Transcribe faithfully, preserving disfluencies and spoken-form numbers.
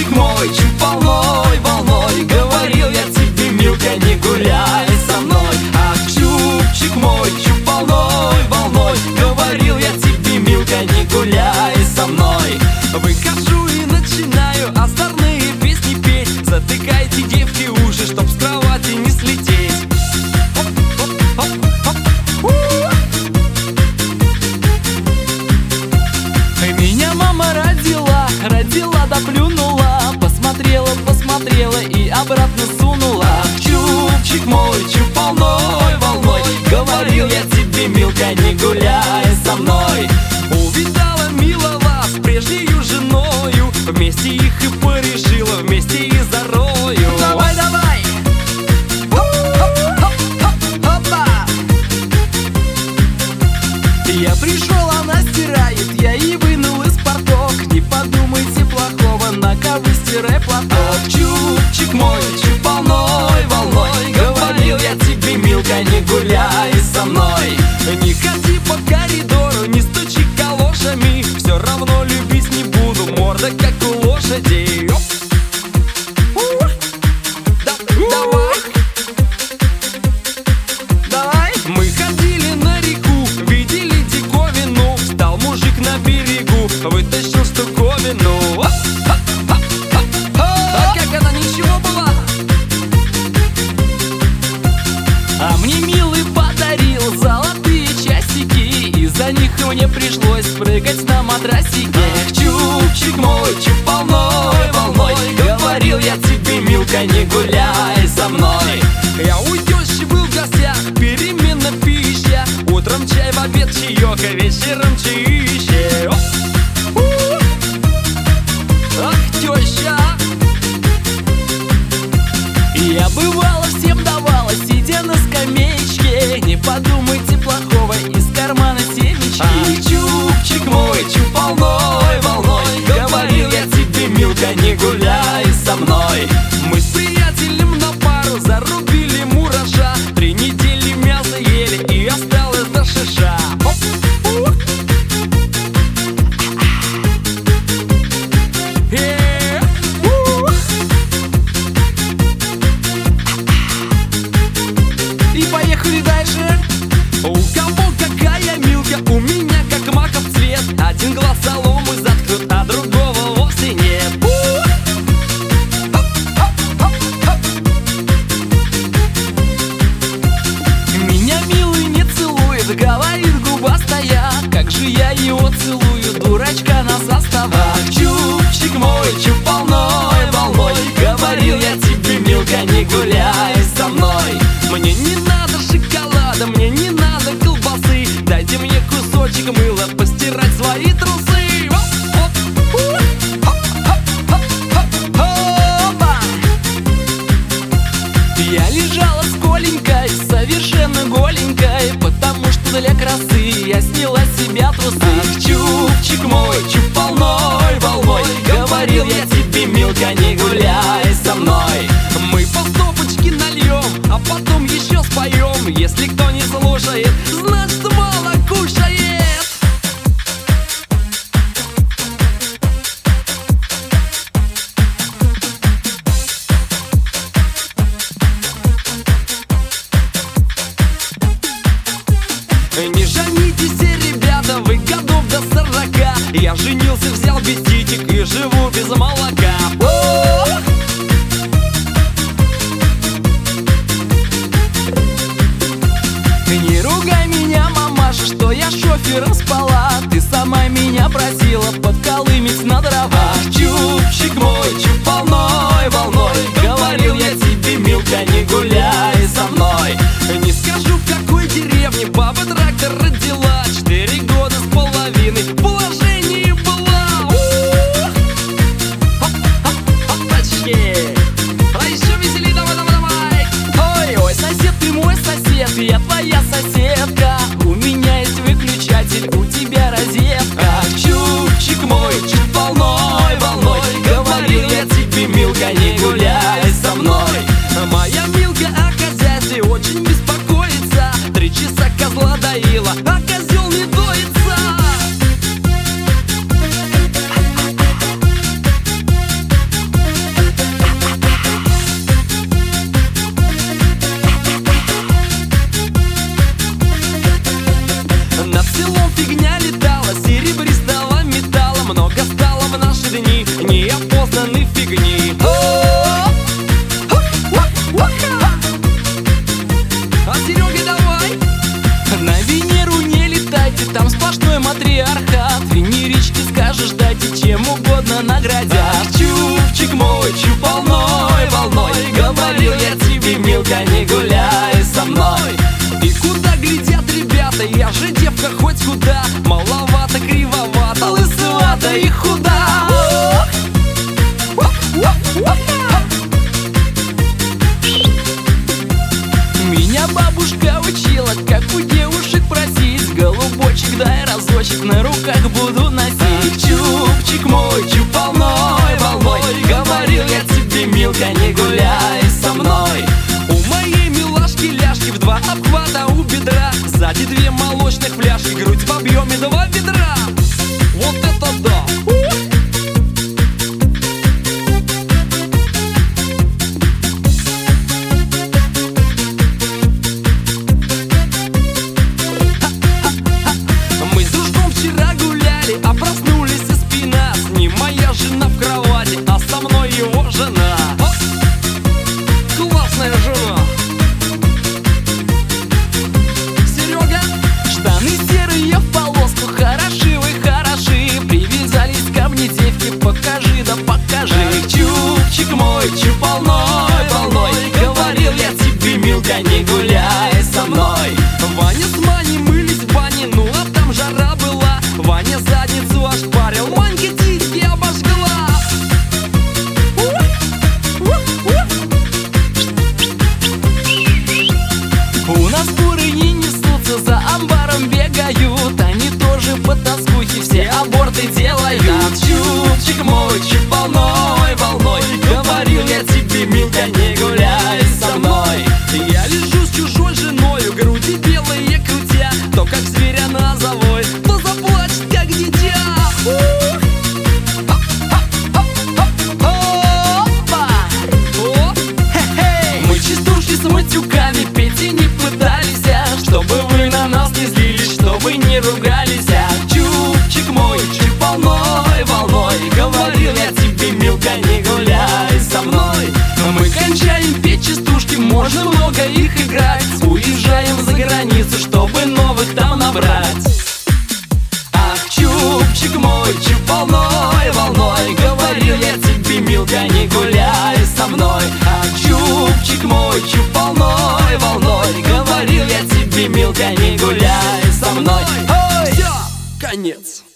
чубчик мой, чуть волной, волной. Говорил я тебе, милка, не гуляй со мной. Ах, чубчик мой, чуть волной, волной. Говорил я тебе, милка, не гуляй со мной. Выхожу и начинаю озорные песни петь. Затыкайте, девки, уши, чтоб с кровати не слететь. Меня мама родила, родила да плюнула. Посмотрела, посмотрела и обратно сунула. Чубчик мой, чуб волной, волной. Говорил я тебе, милка, не гуляй со мной. Увидала, мила, вас прежнею женою. Вместе их и порешила, вместе и зарою. Давай, давай! Опа! Я пришел, она стирает, я и вынул из порток. Не подумайте плохого, на-ка выстирай платок. Чубчик мой, чуб волной, волной. Говорил я тебе, милка, не гуляй со мной. Не ходи по коридору, не стучи калошами. Все равно любить не буду, морда как у лошади. Давай, давай. Мы ходили на реку, видели диковину. Встал мужик на берегу, вытащил штуковину. А как она, ничего была? А мне милый подарил золотые часики, и за них мне пришлось прыгать на матрасике. Эх, чубчик мой, чуб волной, волной. Говорил я тебе, милка, не гуляй со мной. Я у тещи был в гостях, перемена пища. Утром чай, в обед чаек, а вечером чаище. Ах, теща! Я бывало всем давала, сидя на скамеечке. Не подумайте плохого, из кармана семечки. Ах, чубчик мой, чуб волной, волной. Говорил я тебе, милка, не гуляй со мной. Мы с приятелем на пару зарубили мураша. Три недели мясо ели и осталось до шиша. И поехали дальше. У кого какая милка, у меня как маков цвет. Один глаз соломы заткнут, а другого вовсе нет. Меня милый не целует, говорит губастая. Как же я его целую, дурачка на составах. Чубчик мой, чуб волной, волной. Говорил я тебе, милка, не гуляй со мной. Мне не надо шоколада, мне не надо колбасы. Дайте мне кусочек мыла, постирать свои трусы. Я лежала с Коленькой, совершенно голенькой, потому что для красы я сняла с себя трусы. Ах, чубчик мой, чуб волной, волной. Говорил я тебе, милка, не гуляй со мной. Мы по стопочке нальем, а потом еще споем. Если кто не слушает, значит мало кушает. Не женитесь, ребята, вы годов до сорока. Я женился, взял бетитик и живу без молока. О! Не ругай меня, мамаша, что я шофером спала. Ты сама меня просила подколымить на дрова. Чубчик мой, чуб волной, волной. Говорил я тебе, милка, не гуляй со мной. Не скажу, в какой деревне баба трактор родила. Четыре года с половиной в положении была. Опачки! А еще веселей, давай, давай, давай. Ой, ой, сосед, ты мой сосед, я твоя соседка. У меня есть выключатель, у тебя розетка. Ах, чубчик мой, чуб волной, волной. Говорил я наградят. Чубчик мой, чуб волной, волной, говорил я тебе, милка, не гуляй со мной. И куда глядят ребята, я же девка хоть куда, маловато, кривовато, лысовато и худа. Меня бабушка учила, как у девушек просить. Голубочек, дай разочек, на руках буду носить. Чубчик мой, чуб волной, волной, говорил я тебе, милка, не гуляй со мной. У моей милашки ляжки в два обхвата у бедра, сзади две молочных фляжки, грудь в объеме два ведра. Вот это да! А проснулись и спина, с ним моя жена в кровати, а со мной его жена. О! Классная жена. Серега, штаны серые в полоску, хороши вы, хороши. Привязались ко мне девки, покажи, да покажи. Чубчик мой, чуб волной, волной, говорил я тебе, милка, не гуляй со мной. Ваня с Маней мылись в бане, ну а там жара была. Ваня задницу ошпарил, Манька титьки обожгла. У нас куры не несутся, за амбаром бегают. Они тоже по тоскухе все аборты делают. Чубчик мой, чуб волной, волной, говорил я тебе, милка, не гуляй со мной. Я лежу с чужой женою, груди белые крутя, то как зверя на завой, то заплачет как дитя. Мы частушки с матюками петь и не пытались, чтобы вы на нас не злились, чтобы не ругались. Чубчик мой, чуб волной, волной, говорил я тебе, милка, не гуляй со мной. Мы кончаем петь частушки, можно много их играть. Уезжаем за границу, чтобы новых там набрать. Ах, чубчик мой, чуб волной, волной, говорил я тебе, милка, не гуляй со мной. Ах, чубчик мой, чуб волной, волной, говорил я тебе, милка, не гуляй со мной. Все, конец.